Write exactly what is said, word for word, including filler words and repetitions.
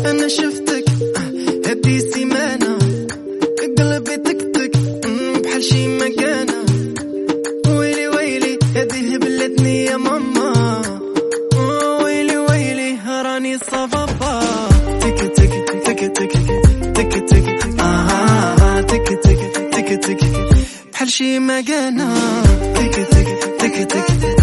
أنا شفتك هدي سيمانة قلبي تكتك بحال شي مكانة. ويلي ويلي هذه هبلتني يا ماما، ويلي ويلي راني صبابا. تك تك تك تك تك تك آه تك تك تك تك بحال شي مكانة. تك تك تك تك